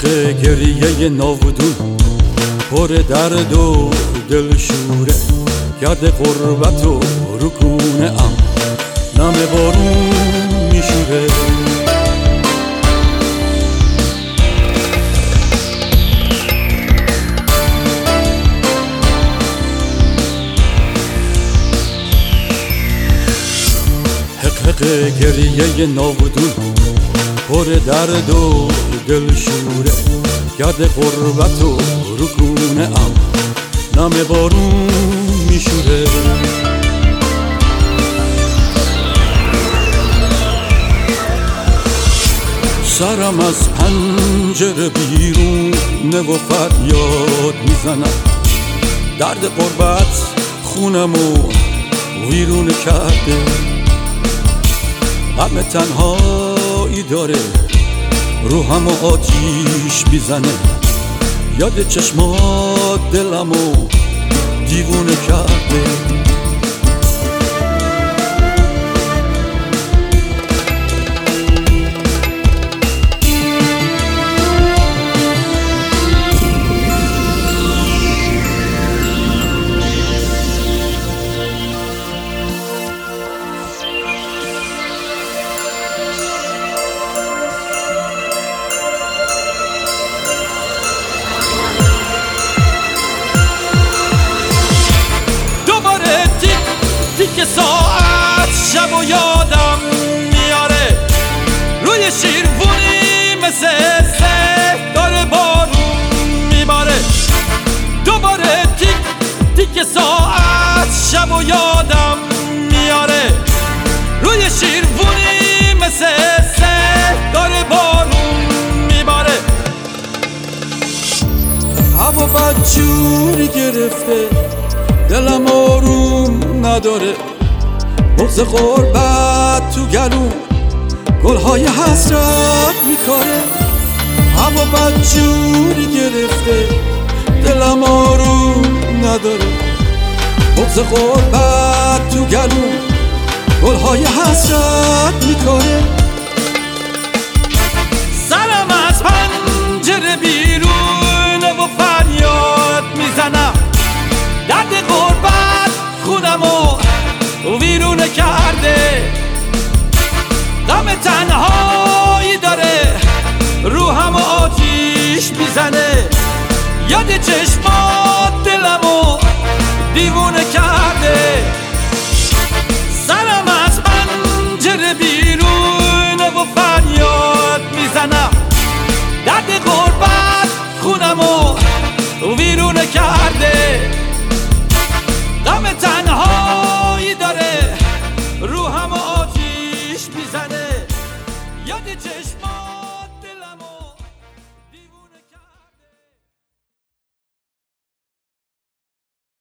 گریه ناودون پر درد و دلشوره کرده غربت و رکونه ام نم بارون میشوره. حق گریه ناودون پر درد و دلشوره کرده غربت و رکونه ام نم بارون میشوره. سرم از پنجره بیرونه و فریاد میزنم، درد غربت خونمو ویرون کرده. غم تنهایی داره روحمو آتیش میزنه، یاد چشمات دلمو دیوونه کرده. تیک ساعت شب و یادم میاره، روی شیروونی مثل سه داره بارون میباره. دوباره تیک ساعت شب و یادم میاره، روی شیروونی مثل سه داره بارون میباره. هوا بدجوری گرفته، دلم آروم نداره، بغض غربت تو گلوم گلهای حسرت میکاره. هوا بدجوری گرفته، دلم آروم نداره، بغض غربت تو گلوم گلهای حسرت میکاره. سرم از پنجره بیرونه و فریاد میزنم، درد غربت خونمو ویرونه کرده. غم تنهایی داره روحمو آتیش میزنه، یاد چشمات دلمو دیوونه کرده. سرم از پنجره بیرونه و فریاد میزنم، درد غربت خونمو ویرونه کرده.